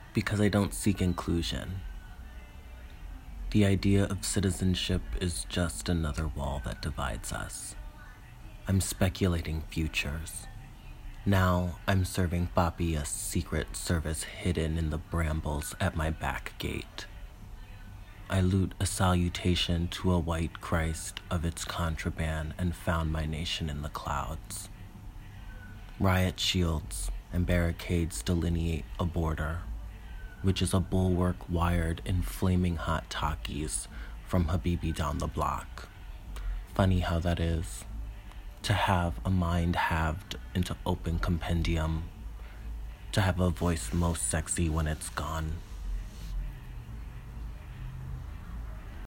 because I don't seek inclusion. The idea of citizenship is just another wall that divides us. I'm speculating futures. Now I'm serving Papi a secret service hidden in the brambles at my back gate. I loot a salutation to a white Christ of its contraband and found my nation in the clouds. Riot shields and barricades delineate a border, which is a bulwark wired in flaming hot Takis from Habibi down the block. Funny how that is, to have a mind halved into open compendium, to have a voice most sexy when it's gone.